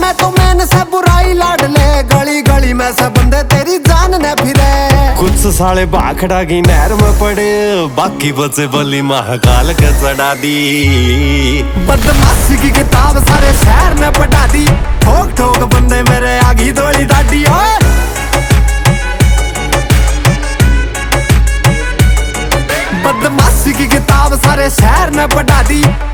मैं तो मैंने से बुराई लाड ले, गली गली में से बंदे तेरी जान न फिरे। कुछ साले भाखड़ा की नहर में पड़े, बाकी बचे बली महाकाल के चढ़ा दी। बदमाशी की किताब सारे शहर में पढ़ा दी, ठोक ठोक बंदे मेरे आगी दौड़ी दादी। बदमाशी की किताब सारे शहर में पढ़ा दी,